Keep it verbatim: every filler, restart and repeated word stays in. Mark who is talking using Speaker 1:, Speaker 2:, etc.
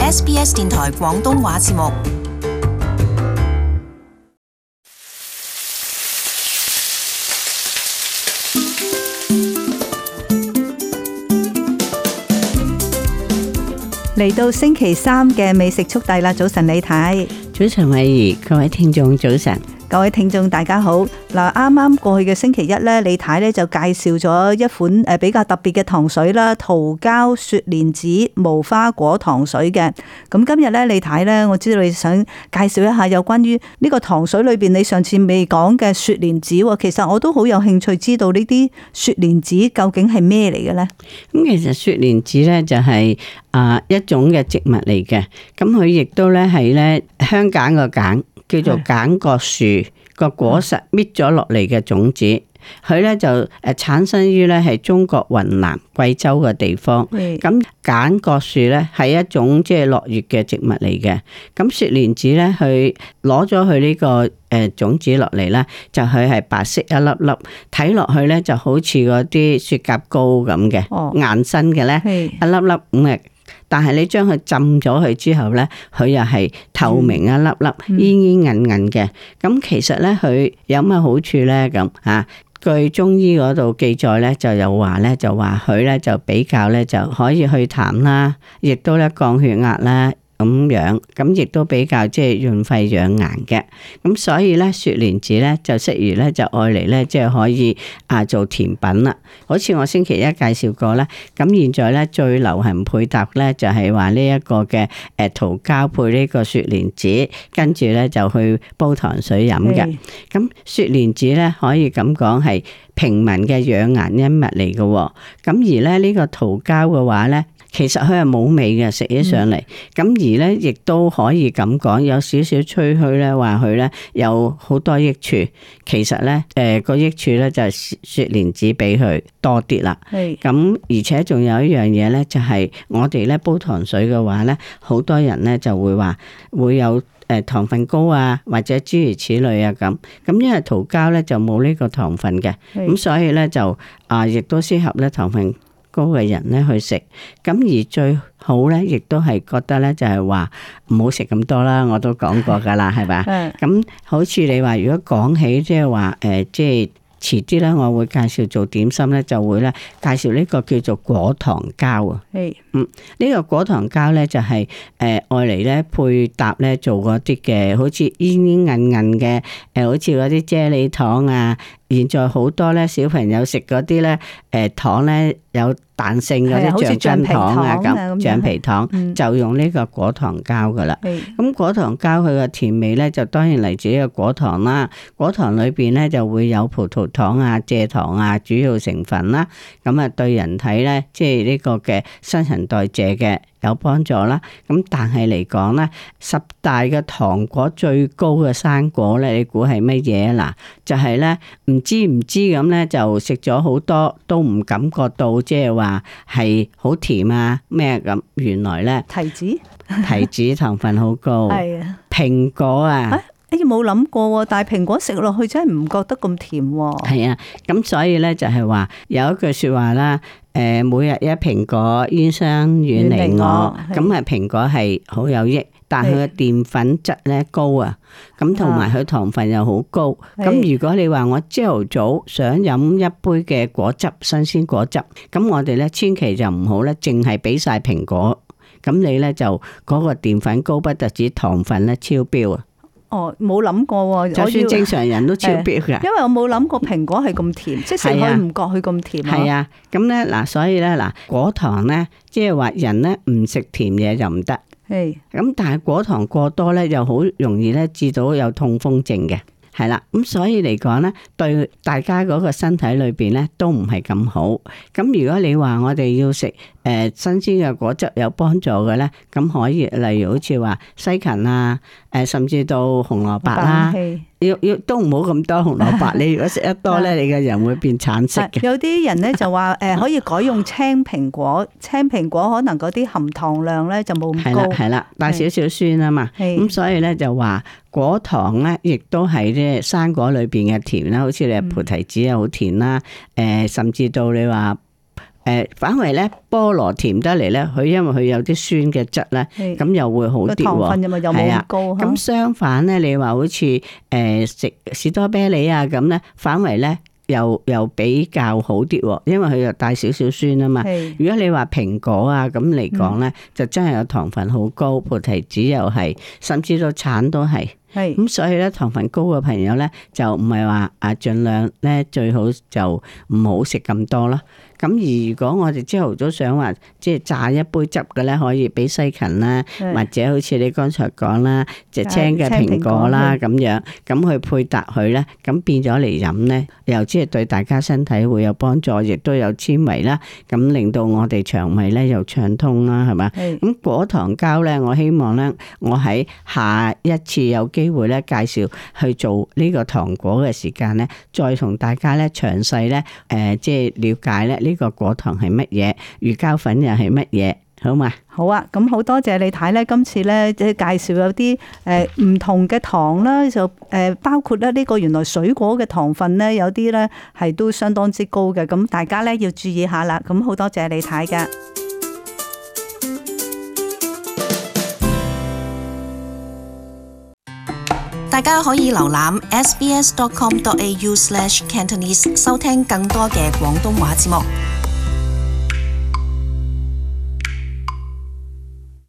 Speaker 1: S B S 電台廣東話節目。
Speaker 2: 嚟到星期三嘅美食速遞啦！早晨李太，
Speaker 3: 早晨慧怡，各位聽眾早晨。
Speaker 2: 各位聽眾大家好。嗱，啱啱過去嘅星期一咧，李太咧就介紹咗一款誒比較特別嘅糖水啦，桃膠雪蓮子無花果糖水嘅。咁今日咧，李太咧，我知道你想介紹一下有關於呢個糖水裏邊你上次未講嘅雪蓮子。其實我都好有興趣知道呢啲雪蓮子究竟係咩嚟嘅咧？
Speaker 3: 咁其實雪蓮子咧就係啊一種嘅植物嚟嘅，咁佢亦都咧係咧香揀個揀。叫做揀角樹個果實搣咗落嚟嘅種子，佢咧就誒產生於咧係中國雲南貴州嘅地方。咁揀角樹咧係一種即係落葉嘅植物嚟嘅。咁雪蓮子咧，佢攞咗佢呢個誒種子落嚟咧，就佢係白色一粒粒，睇落去咧就好似嗰啲雪蛤膏咁嘅，
Speaker 2: 哦、
Speaker 3: 硬身嘅咧，一粒粒咁嘅。但係你將佢浸咗佢之後咧，佢又係透明一粒粒、煙煙韌韌嘅。咁其實咧，佢有乜好處咧？咁啊，據中醫嗰度記載咧，就有話咧，就話佢咧就比較咧就可以去痰啦，亦都咧降血壓啦。咁樣，咁亦都比較即係潤肺養顏嘅，咁所以咧雪蓮子咧就適宜咧就愛嚟咧即係可以啊做甜品啦。好似我星期一介紹過咧，咁現在咧最流行配搭咧就係話呢一個嘅誒桃膠配呢個雪蓮子，跟住咧就去煲糖水飲嘅。咁雪蓮子咧可以咁講係平民嘅養顏恩物嚟嘅，咁而咧呢個桃膠嘅話咧。其實佢係冇味嘅，食起上嚟，咁、嗯、而咧亦都可以咁講，有少少吹噓咧，話佢咧有好多益處。其實咧，誒、呃、個益處咧就係雪蓮子比佢多啲啦。咁是而且仲有一樣嘢咧，就係我哋咧煲糖水嘅話咧，好多人咧就會話會有誒糖分高啊，或者諸如此類啊咁。咁因為桃膠咧就冇呢個糖分嘅，咁是所以咧就啊亦都適合咧糖分高嘅人咧去食，咁而最好咧，亦都係覺得咧就係話唔好食咁多啦，我都講過噶啦，係咪？咁好似你話如果講起即係話誒，即係遲啲咧，我會介紹做點心咧，就會咧介紹呢個叫做果糖膠啊。係，嗯，呢個果糖膠咧就係誒愛嚟咧配搭咧做嗰啲嘅，好似煙煙韌韌嘅誒，好似嗰啲啫喱糖啊。現在好多咧小朋友食嗰啲咧誒糖咧有彈性嗰啲橡筋糖啊咁，橡皮糖就用呢個果糖膠噶啦。咁果糖膠佢嘅甜味咧就當然嚟自呢個果糖啦。果糖裏邊咧就會有葡萄糖啊、蔗糖啊主要成分啦。咁啊對人體咧即係呢個嘅新陳代謝嘅有幫助啦。咁但係嚟講咧，十大嘅糖果最高嘅生果咧，你估係乜嘢啊？嗱，就係咧唔知唔知咁咧，就食咗好多都唔感覺到，即係話係好甜啊咩咁。原來咧，
Speaker 2: 提子，
Speaker 3: 提子糖分好高。係啊，蘋果啊，
Speaker 2: 哎冇諗過，但係蘋果食落去真係唔覺得咁甜。
Speaker 3: 係啊，咁所以咧就係話有一句說話啦，誒，每日一蘋果，煙霜遠離我。咁啊，蘋果係好有益。但係佢嘅澱粉質咧高啊，咁同埋佢糖分又好高。咁的如果你話我朝頭早想飲一杯嘅果汁，新鮮果汁，咁我哋咧千祈就唔好咧，淨係俾晒蘋果，咁你咧就嗰個澱粉高不特止，糖分咧超標啊！
Speaker 2: 哦，冇諗過，
Speaker 3: 就算正常人都超標噶。
Speaker 2: 因為我冇諗過蘋果係咁甜，即係食佢唔覺佢咁甜。
Speaker 3: 係啊，咁咧嗱，所以咧嗱，果糖咧，即係話人咧唔食甜嘢就唔得。係，咁但係果糖過多咧，又好容易咧致到有痛風症嘅，係啦，咁所以嚟講咧，對大家嗰個身體裏邊咧都唔係咁好。咁如果你話我哋要食誒新鮮嘅果汁有幫助嘅咧，咁可以例如好似話西芹啊，誒甚至到紅蘿蔔啦。要要都唔好咁多紅蘿蔔，你如果食得多咧，你嘅人會變橙色嘅。
Speaker 2: 有啲人咧就話誒可以改用青蘋果，青蘋果可能嗰啲含糖量咧就冇咁高。係啦，
Speaker 3: 係啦，帶少少酸啊嘛。咁所以咧就話果糖咧，亦都係啲生果裏邊嘅甜啦，好似你菩提子又好甜啦，誒甚至到你話。 誒反為咧菠蘿甜得嚟咧，佢因為佢有啲酸嘅質咧，咁又會好啲喎。
Speaker 2: 糖分又冇咁高。
Speaker 3: 咁相反咧，你話好似誒食士多啤梨啊咁咧，反為咧。又又比較好啲，因為佢又帶少少酸啊嘛。如果你話蘋果啊咁嚟講咧，嗯、就真係有糖分好高，菩提子又係，甚至到橙都係。係咁，所以咧糖分高嘅朋友咧，就唔係話啊，盡量咧最好就唔好食咁多啦。咁而如果我哋朝頭早想話，即係榨一杯汁嘅咧，可以俾西芹啦，或者好似你剛才講啦，隻青嘅蘋果啦咁樣，咁去配搭佢咧，咁變咗嚟飲咧，又即係對大家身體會有幫助，亦都有纖維啦，咁令到我哋腸胃咧又暢通啦，係嘛？咁果糖膠咧，我希望咧，我喺下一次有機會咧介紹去做呢個糖果嘅時間咧，再同大家咧詳細咧誒，即係了解咧。呢個果糖係乜嘢？魚膠粉又係乜嘢？好嘛？
Speaker 2: 好啊！咁好多謝你睇咧，今次咧即係介紹有啲誒唔同嘅糖啦，就誒包括咧呢個原來水果嘅糖分咧，有啲咧係都相當之高嘅，咁大家咧要注意下啦。咁好多謝你睇㗎。
Speaker 1: 大家可以瀏覽 s b s dot com dot a u slash cantonese 收聽更多嘅廣東話節目。